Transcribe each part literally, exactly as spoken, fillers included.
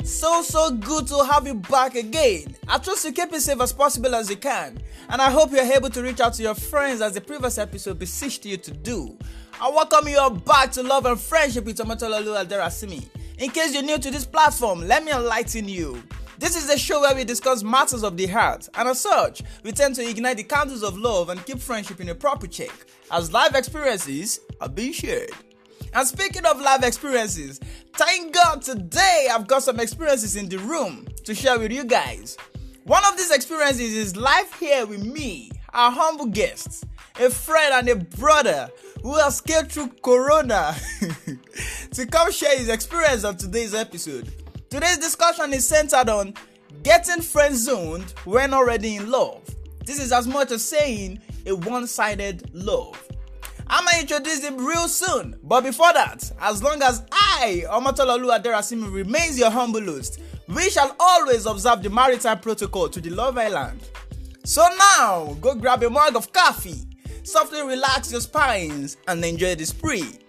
So, so good to have you back again. I trust you keep it safe as possible as you can. And I hope you're able to reach out to your friends as the previous episode beseeched you to do. I welcome you all back to Love and Friendship with Omotalolu Aderasimi. In case you're new to this platform, let me enlighten you. This is a show where we discuss matters of the heart, and as such, we tend to ignite the candles of love and keep friendship in a proper check, as life experiences are being shared. And speaking of life experiences, thank God today I've got some experiences in the room to share with you guys. One of these experiences is live here with me, our humble guests, a friend and a brother who has scaled through Corona to come share his experience of today's episode. Today's discussion is centered on getting friend-zoned when already in love. This is as much as saying a one-sided love. I'm going to introduce him real soon, but before that, as long as I, Omotalolu Aderasimi, remains your humble host, we shall always observe the maritime protocol to the Love Island. So now, go grab a mug of coffee, softly relax your spines, and enjoy the spree.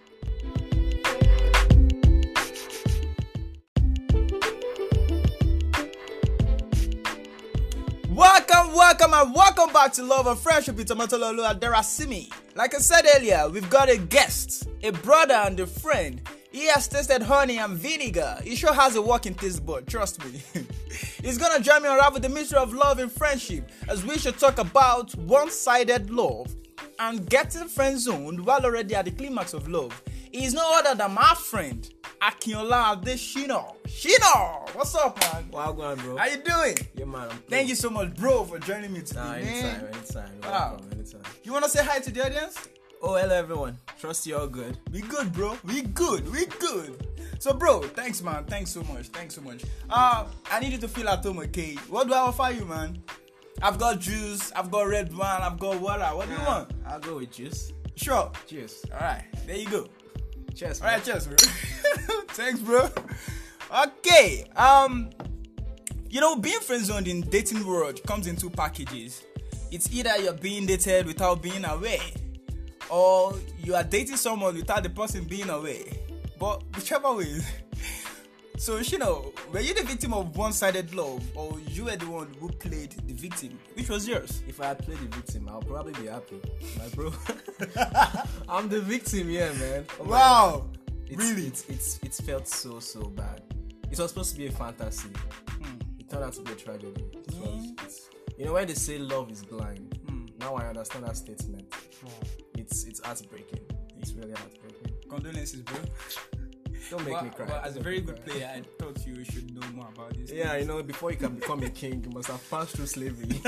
Welcome, welcome, and welcome back to Love and Friendship with Omotalolu Aderasimi. Like I said earlier, we've got a guest, a brother and a friend. He has tasted honey and vinegar. He sure has a working taste bud, trust me. He's gonna join me unravel the mystery of love and friendship as we should talk about one-sided love and getting friend-zoned while already at the climax of love. He is no other than my friend, Akinola Adeshino. Shino, what's up, man? Wow, go on, bro. How you doing? Yeah, man. I'm Thank you so much, bro, for joining me today, Nah, man. anytime, anytime. Wow. Welcome, anytime. You wanna say hi to the audience? Oh, hello, everyone. Trust you all good. We good, bro. We good. We good. So, bro, thanks, man. Thanks so much. Thanks so much. Uh, I need you to feel at home, okay? What do I offer you, man? I've got juice. I've got red wine. I've got water. What do you Nah, want? I'll go with juice. Sure. Cheers. All right. There you go. Cheers. All right, cheers, bro. Thanks, bro. Okay. Um, you know, being friend-zoned in dating world comes in two packages. It's either you're being dated without being aware, or you are dating someone without the person being aware. But whichever way. So, you know, were you the victim of one-sided love, or you were the one who played the victim? Which was yours? If I had played the victim, I'll probably be happy. My bro. I'm the victim, yeah, man. Oh my Wow. God. It's, Really? It's, it's, it's felt so, so bad. It was supposed to be a fantasy. Hmm. It turned out to be a tragedy. It was, Mm. it's, you know, when they say love is blind, Hmm. now I understand that statement. Wow. It's it's heartbreaking. It's really heartbreaking. Condolences, bro. Don't make Well, me cry. well, as a Don't very make me good cry. player, I thought you should know more about this. Yeah, you know, before you can become a king, you must have passed through slavery.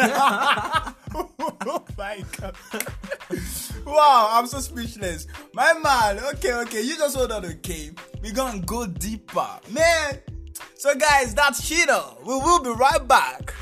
Oh my God. Wow, I'm so speechless. My man, okay, okay, you just hold on, okay? We're gonna go deeper. Man, so guys, that's Shino. We will be right back.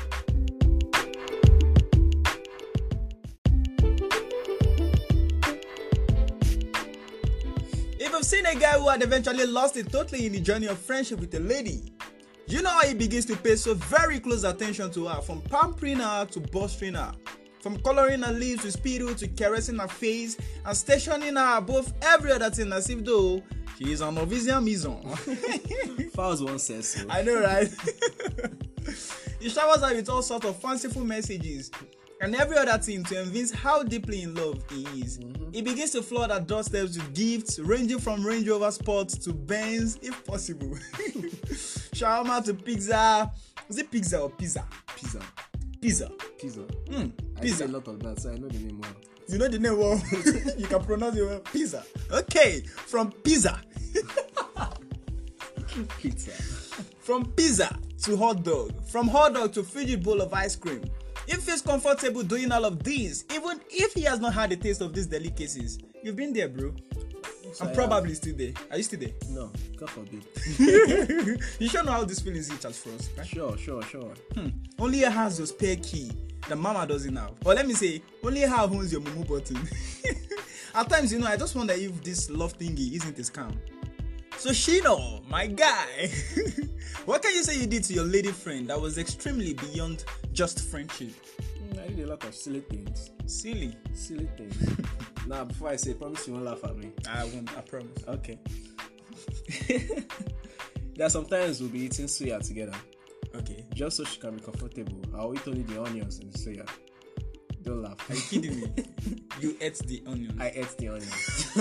If you've seen a guy who had eventually lost it totally in the journey of friendship with a lady, you know how he begins to pay so very close attention to her, from pampering her to bolstering her, from coloring her lips with speedo to caressing her face and stationing her above every other thing as if though she is an Novisian Maison. Fowls once says so. I know, right? He showers her with all sorts of fanciful messages and every other thing to evince how deeply in love he is. Mm-hmm. He begins to flood her doorsteps with gifts ranging from Range Rover Sports to Benz, if possible. Shawarma to pizza. Is it pizza or pizza? Pizza. Pizza. Pizza. Mm, I pizza. see a lot of that, so I know the name well. You know the name well. You can pronounce it well. Pizza. Okay, from pizza. Pizza. From pizza to hot dog. From hot dog to frigid bowl of ice cream. He feels comfortable doing all of these, even if he has not had a taste of these delicacies. You've been there, bro. So I'm I probably still there. Are you still there? No, God forbid. You sure know how this feeling is as for us, right? Sure, sure, sure. Hmm. Only her has your spare key that mama doesn't have. Or let me say, only her owns your mumu button. At times, you know, I just wonder if this love thingy isn't a scam. So Shino, my guy, what can you say you did to your lady friend that was extremely beyond just friendship? Mm, I did a lot of silly things. Silly. Silly things. Now, before I say, promise you won't laugh at me. I won't, I promise. Okay. There are sometimes we'll be eating suya together. Okay. Just so she can be comfortable. I'll eat only the onions in the suya. Don't laugh. Are you kidding me? You ate the onion. I ate the onions.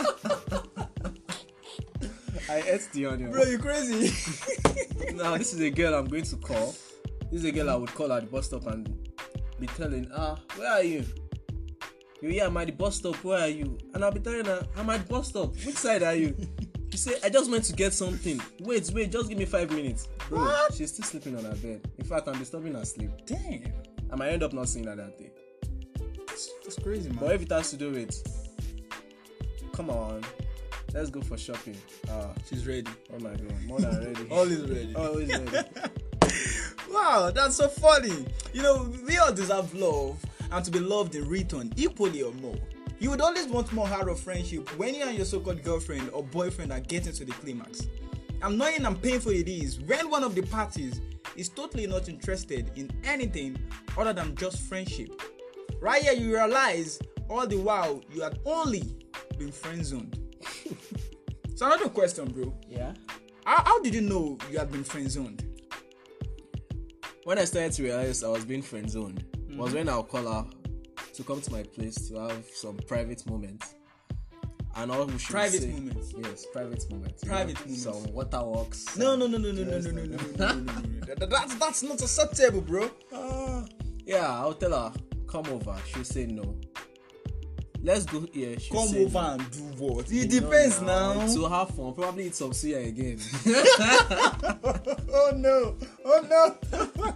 I ate the onions. Bro, you crazy? Now, this is a girl I'm going to call. This is a girl I would call at the bus stop and be telling, ah, where are you? You, yeah, I'm at the bus stop. Where are you? And I'll be telling her, I'm at the bus stop. Which side are you? She say, I just went to get something. Wait, wait, just give me five minutes. Bro, What? she's still sleeping on her bed. In fact, I'm disturbing her sleep. Damn. I might end up not seeing her that day. That's, that's crazy, man. But if it has to do with, come on, let's go for shopping. Ah, She's ready. oh my God, more than ready. Always ready. Always ready. Wow, that's so funny. You know, we all deserve love and to be loved in return, equally or more. You would always want more out of friendship when you and your so-called girlfriend or boyfriend are getting to the climax. Annoying and painful it is when one of the parties is totally not interested in anything other than just friendship. Right here, you realize all the while you had only been friend-zoned. So another question, bro. Yeah. How, how did you know you had been friend-zoned? When I started to realize I was being friend zoned, mm-hmm. was when I'll call her to come to my place to have some private moments. And all we should Private say, moments. Yes, private moments. Private you know, moments. Some waterworks. No, no, no, no, no, no, no, no, no, no, no, no, no, no. That's that's not acceptable, bro. Uh, yeah, I'll tell her, come over. She'll say no. Let's go here. She'll Come say over no. and do what? It You depends know now. To have fun, probably eat some suya again. Oh no! Oh no!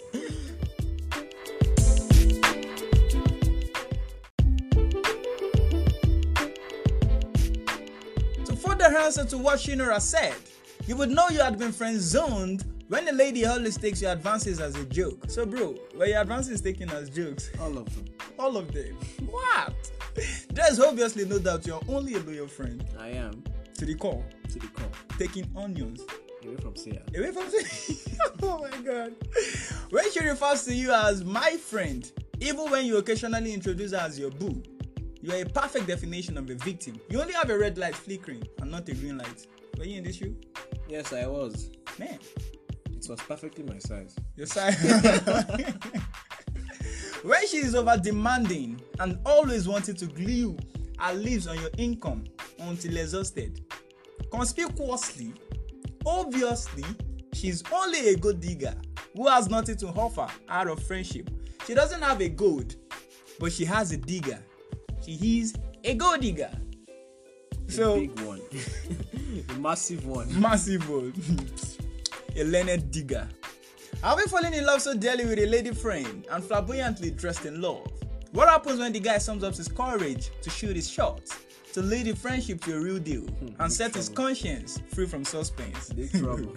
To further answer to what Shinora said, you would know you had been friend zoned when the lady always takes your advances as a joke. So, bro, were your advances taken as jokes? All of them. All of them. What? There's obviously no doubt you're only a loyal friend. I am. To the core, To the core. taking onions. Away from suya. Away from Oh my God. When she refers to you as my friend, even when you occasionally introduce her as your boo, you are a perfect definition of a victim. You only have a red light flickering and not a green light. Were you in this shoe? Yes, I was. Man, It was perfectly my size. your side. When she is over demanding and always wanting to glue her lips on your income until exhausted, conspicuously, obviously, she's only a gold digger who has nothing to offer out of friendship. She doesn't have a gold, but she has a digger. She is a gold digger. A So, big one. A massive one. massive one. A learned digger. Have you fallen in love so dearly with a lady friend and flamboyantly dressed in love? What happens when the guy sums up his courage to shoot his shots, to lead the friendship to a real deal, Hmm, and set trouble. his conscience free from suspense? Big trouble.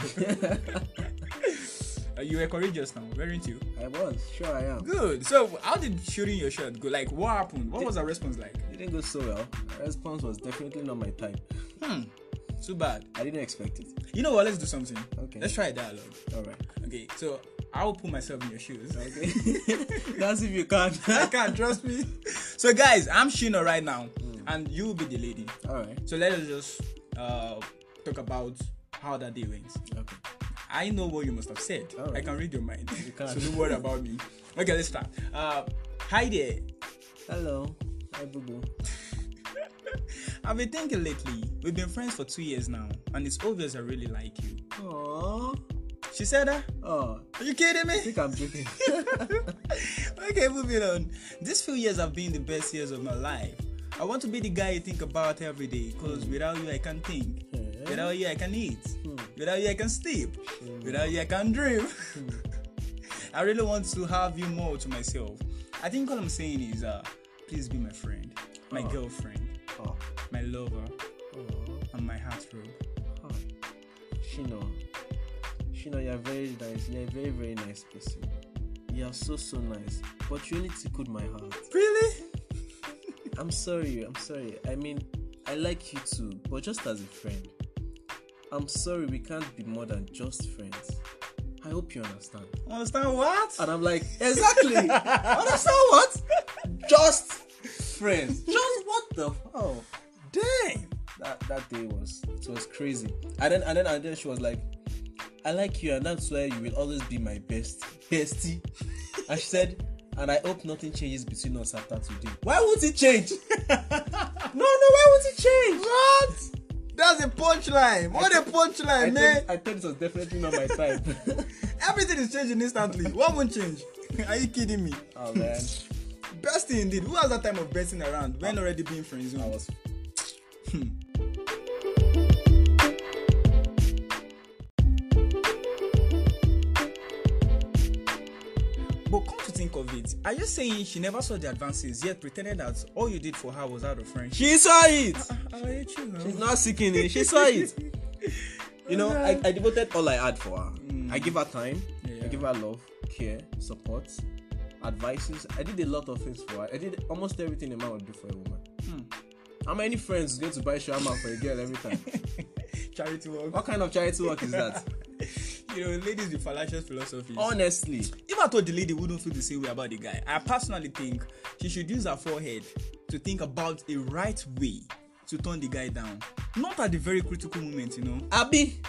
Uh, you were courageous now, weren't you? I was. Sure I am. Good. So, how did shooting your shot go? Like, what happened? What was the response like? It didn't go so well. The response was definitely not my type. Hmm. Too bad. I didn't expect it. You know what? Let's do something. Okay. Let's try a dialogue. Alright. Okay. So, I will put myself in your shoes. Okay. That's if you can. I can't trust me. So, guys, I'm Shino right now, and you will be the lady. Alright. So let us just uh, talk about how that day went. Okay. I know what you must have said. Alright. I can read your mind. You can. So don't worry about me. Okay, let's start. Uh, hi there. Hello. Hi, boo boo. I've been thinking lately. We've been friends for two years now, and it's obvious I really like you. Aww. She said that? Oh, Are you kidding I me? think I'm joking. Okay, moving on. These few years have been the best years of my life. I want to be the guy you think about every day, because mm. without you I can't think. Yeah. Without you I can eat. Mm. Without you I can sleep. Mm. Without you I can dream. I really want to have you more to myself. I think all I'm saying is, uh, please be my friend, my Oh. girlfriend, Oh. my lover, Oh. and my heartthrob. Oh. Shino. Shino, you're very nice. You're a very, very nice person. You are so, so nice. But you really tickled my heart. Really? I'm sorry. I'm sorry. I mean, I like you too, but just as a friend. I'm sorry, we can't be more than just friends. I hope you understand. Understand what? And I'm like, exactly. Understand what? Just friends. Just what the? Oh, Damn. that that day was it was crazy. And then and then and then she was like, I like you, and that's why you will always be my best bestie. And she said, and I hope nothing changes between us after today. Why would it change? no, no, why would it change? What? That's a punchline. What a punchline, I man. Thought, I thought it was definitely not my type. Everything is changing instantly. What won't change? Are you kidding me? Oh, man. Besting indeed. Who has that time of besting around when already being friends? I was... But come to think of it, are you saying she never saw the advances yet pretended that all you did for her was out of friendship? She saw it. I, I hate you now. She's not seeking it. She saw it. You know, I, I devoted all I had for her. Mm. I give her time. Yeah. I give her love, care, support, advices. I did a lot of things for her. I did almost everything a man would do for a woman. Hmm. How many friends go to buy shawarma for a girl every time? Charity work. What kind of charity work is that? You know, ladies with fallacious philosophies. Honestly. If I thought the lady wouldn't feel the same way about the guy, I personally think she should use her forehead to think about a right way to turn the guy down. Not at the very critical moment, you know. Abby.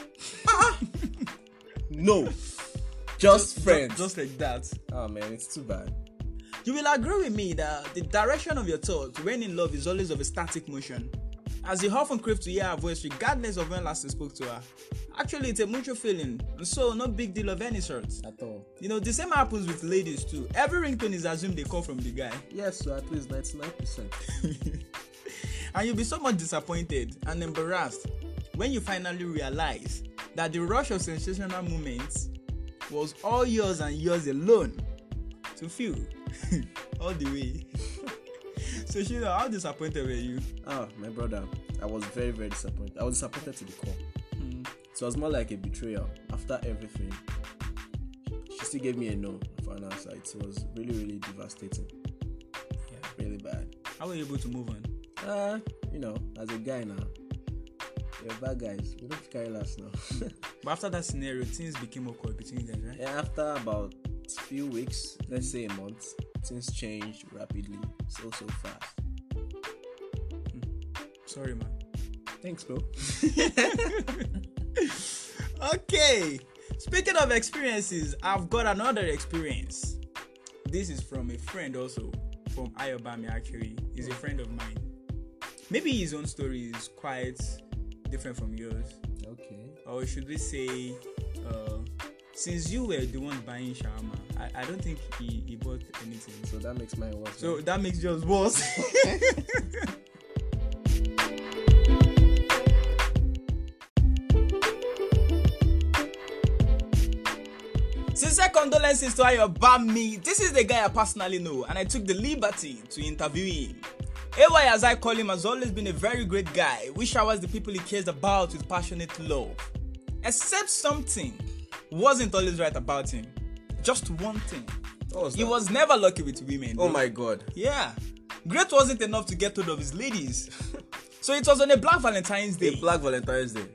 No. Just, just friends. Just, just like that. Oh man, it's too bad. You will agree with me that the direction of your thoughts when in love is always of a static motion, as you often crave to hear her voice regardless of when last you spoke to her. Actually, it's a mutual feeling, and so no big deal of any sort. At all. You know, the same happens with ladies too. Every ringtone is assumed they come from the guy. Yes, so at least ninety-nine percent. And you'll be so much disappointed and embarrassed when you finally realize that the rush of sensational moments was all yours and yours alone to feel all the way. So, Sheila, how disappointed were you? Ah, my brother, I was very, very disappointed. I was disappointed to the core. Mm. So it was more like a betrayal. After everything, she still gave me a no for an answer. It was really, really devastating. Yeah, really bad. How were you able to move on? Uh, you know, as a guy now, we're bad guys. We don't carry last now. But after that scenario, things became awkward between you guys, right? Yeah, after about a few weeks, let's say a month, things changed rapidly, so so fast. Hmm. Sorry, man. Thanks, bro. Okay. Speaking of experiences, I've got another experience. This is from a friend also, from Ayobami actually. He's a friend of mine. Maybe his own story is quite different from yours. Okay. Or should we say, uh, since you were the one buying shawarma, I, I don't think he, he bought anything. So that makes mine worse. So right? That makes yours worse. Sincere condolences to Ayobami. This is the guy I personally know, and I took the liberty to interview him. A Y, as I call him, has always been a very great guy who showers the people he cares about with passionate love. Except something wasn't always right about him. Just one thing. What was he that? was never lucky with women. Oh bro. my god. Yeah. Great wasn't enough to get hold of his ladies. So it was on a Black Valentine's Day. A Black Valentine's Day.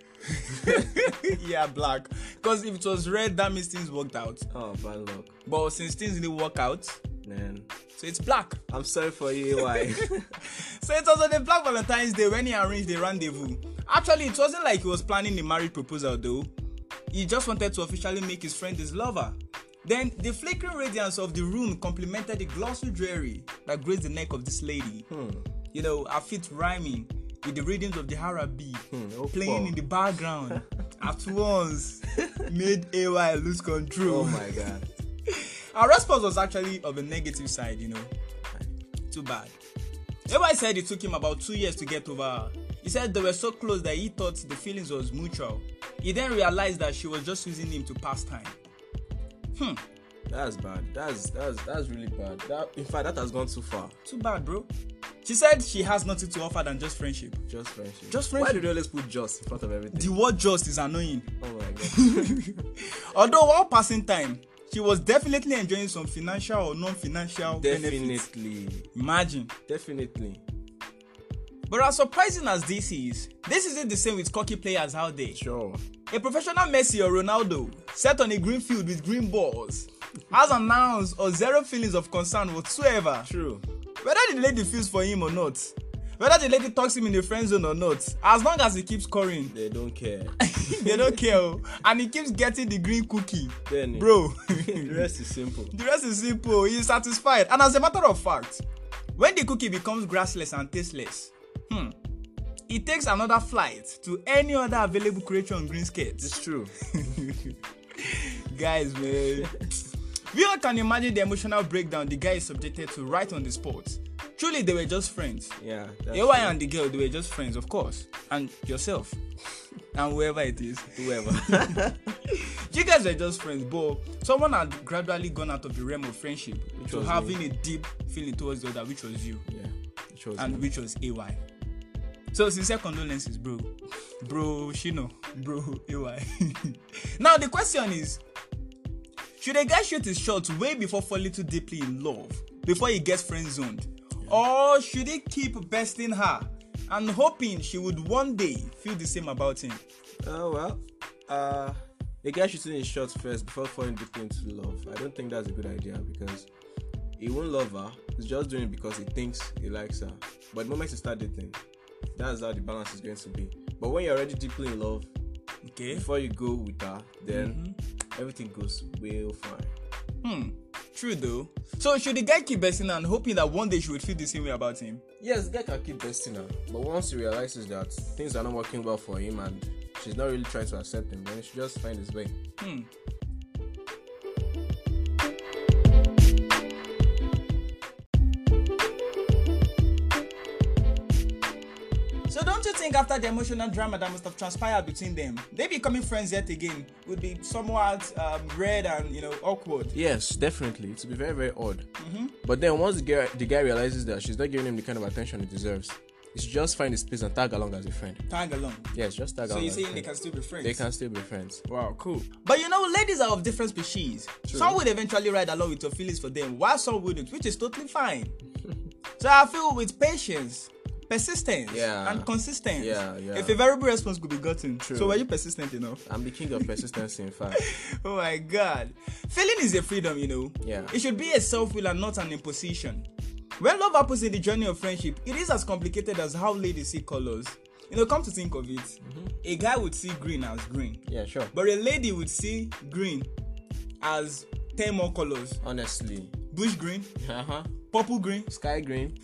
Yeah, black. Because if it was red, that means things worked out. Oh, bad luck. But since things didn't work out, man, so it's black. I'm sorry for you, A Y. So it was on the Black Valentine's Day when he arranged the rendezvous. Actually, it wasn't like he was planning a marriage proposal though. He just wanted to officially make his friend his lover. Then the flickering radiance of the room complemented the glossy jewelry that graced the neck of this lady. Hmm. You know, her feet rhyming with the rhythms of the Harabi hmm, oh, playing fuck. in the background at once made A Y lose control. Oh my god. Our response was actually of a negative side, you know. Too bad. A Y said it took him about two years to get over her. He said they were so close that he thought the feelings was mutual. He then realized that she was just using him to pass time. Hmm. That's bad. That's that's that's really bad. That, in fact, that has gone too far. Too bad, bro. She said she has nothing to offer than just friendship. Just friendship. Just friendship. Why do they always put just in front of everything? The word just is annoying. Oh my god. Although while passing time, she was definitely enjoying some financial or non-financial Definitely. benefits. Imagine. Definitely. But as surprising as this is, this isn't the same with cocky players out there. Sure. A professional Messi or Ronaldo set on a green field with green balls has an ounce or zero feelings of concern whatsoever. True. Whether the lady feels for him or not. Whether the lady talks him in the friend zone or not, as long as he keeps scoring, They don't care. they don't care. Oh. And he keeps getting the green cookie. Then Bro, the rest is simple. the rest is simple. He's satisfied. And as a matter of fact, when the cookie becomes grassless and tasteless, hmm, he takes another flight to any other available creature on green skates. It's true. Guys, man. We all can imagine the emotional breakdown the guy is subjected to right on the spot. Truly, they were just friends. Yeah. A Y and the girl, they were just friends, of course. And yourself. And whoever it is. Whoever. You guys were just friends, but someone had gradually gone out of the realm of friendship Which to was having me. a deep feeling towards the other, which was you. Yeah. Which was And me. which was A Y. So, sincere condolences, bro. Bro, Shino. Bro, A Y. Now, the question is, should a guy shoot his shot way before falling too deeply in love, before he gets friend-zoned? Or should he keep besting her and hoping she would one day feel the same about him? Oh, well. Uh, a guy shooting his shots first before falling deeply into love. I don't think that's a good idea because he won't love her. He's just doing it because he thinks he likes her. But the moment you start dating, that's how the balance is going to be. But when you're already deeply in love, Okay. before you go with her, then Mm-hmm. everything goes well fine. Hmm. True though. So should the guy keep besting her and hoping that one day she would feel the same way about him? Yes, the guy can keep besting her, but once he realizes that things are not working well for him and she's not really trying to accept him, then he should just find his way. Hmm. So don't you think after the emotional drama that must have transpired between them, they becoming friends yet again would be somewhat um, red and, you know, awkward? Yes, definitely. It will be very, very odd. Mm-hmm. But then once the guy, the guy realizes that she's not giving him the kind of attention he deserves, he should just find his place and tag along as a friend. Tag along. Yes, just tag So along. you're as a saying they friend. can still be friends? They can still be friends. Wow, cool. But you know, ladies are of different species. True. Some would eventually ride along with your feelings for them, while some wouldn't, which is totally fine. So I feel with patience, persistence, Yeah. and consistency, Yeah, yeah. a favorable response could be gotten. True. So were you persistent enough? I'm the king of persistency, in fact. Oh my God. Feeling is a freedom, you know. Yeah. It should be a self-will and not an imposition. When love happens in the journey of friendship, it is as complicated as how ladies see colors. You know, come to think of it, mm-hmm. a guy would see green as green. Yeah, sure. But a lady would see green as ten more colors. Honestly. Bush green, Uh-huh. purple green, Sky green.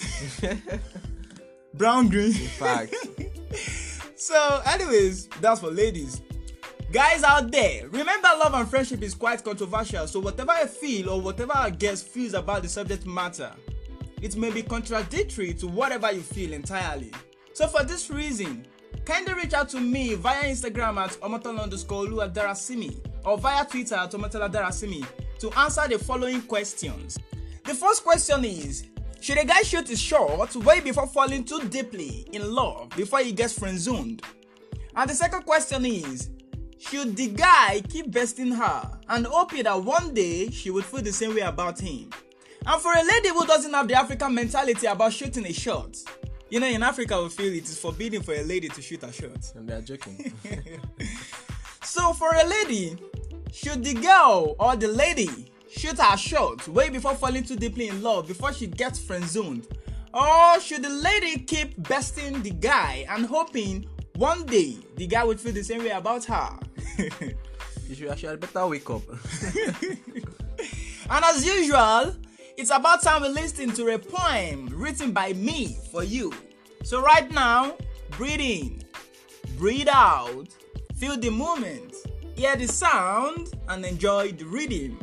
brown green. In fact. So, anyways, that's for ladies. Guys out there, remember love and friendship is quite controversial, so whatever I feel or whatever our guest feels about the subject matter, it may be contradictory to whatever you feel entirely. So for this reason, kindly reach out to me via Instagram at Omotola underscore Oluwadarasimi or via Twitter at Omotola Darasimi to answer the following questions. The first question is, should a guy shoot his shot way before falling too deeply in love before he gets friend-zoned? And the second question is, should the guy keep besting her and hoping that one day she would feel the same way about him? And for a lady who doesn't have the African mentality about shooting a shot, you know, in Africa we feel it is forbidden for a lady to shoot a shot. And they're joking. So for a lady, should the girl or the lady shoot her shot way before falling too deeply in love before she gets friend-zoned? Or should the lady keep besting the guy and hoping one day the guy would feel the same way about her? You should actually better wake up. And as usual, it's about time we listen to a poem written by me for you. So right now, breathe in, breathe out, feel the moment, hear the sound, and enjoy the reading.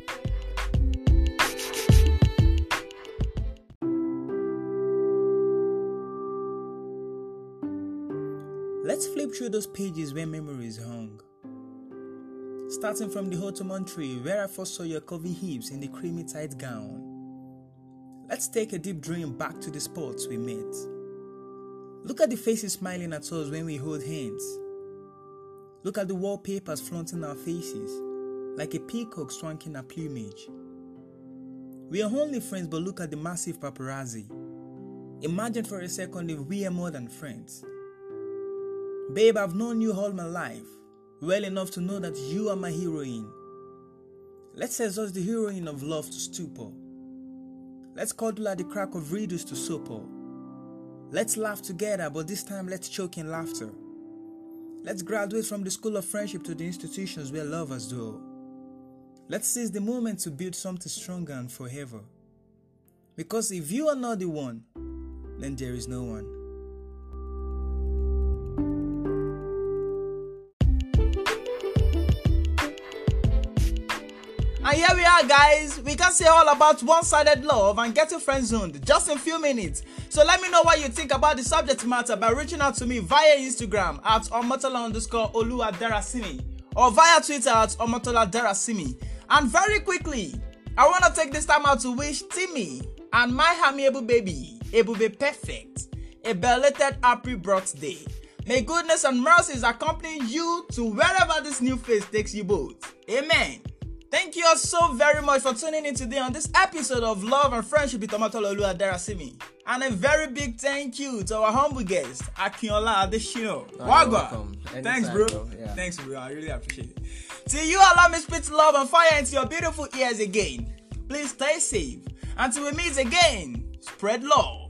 Let's flip through those pages where memories hung. Starting from the Ottoman tree where I first saw your curvy hips in the creamy tight gown. Let's take a deep dream back to the spots we met. Look at the faces smiling at us when we hold hands. Look at the wallpapers flaunting our faces, like a peacock swanking our plumage. We are only friends, but look at the massive paparazzi. Imagine for a second if we are more than friends. Babe, I've known you all my life, well enough to know that you are my heroine. Let's exhaust the heroine of love to stupor. Let's cuddle at the crack of riddles to supper. Let's laugh together, but this time let's choke in laughter. Let's graduate from the school of friendship to the institutions where lovers dwell. Let's seize the moment to build something stronger and forever. Because if you are not the one, then there is no one. And here we are, guys. We can say all about one-sided love and getting friend-zoned just in a few minutes. So let me know what you think about the subject matter by reaching out to me via Instagram at Omotola underscore Oluwadarasimi or via Twitter at Omotola Darasimi. And very quickly, I want to take this time out to wish Timmy and my amiable baby, Ebube Perfect, a belated happy birthday. May goodness and mercies accompany you to wherever this new phase takes you both. Amen. Thank you all so very much for tuning in today on this episode of Love and Friendship with Omotola Oluwadarasimi. And a very big thank you to our humble guest, Akinola Adeshino. Oh, Wagwa. Thanks, bro. bro. Yeah. Thanks, bro. I really appreciate it. Till you allow me spit love and fire into your beautiful ears again. Please stay safe. Until we meet again, spread love.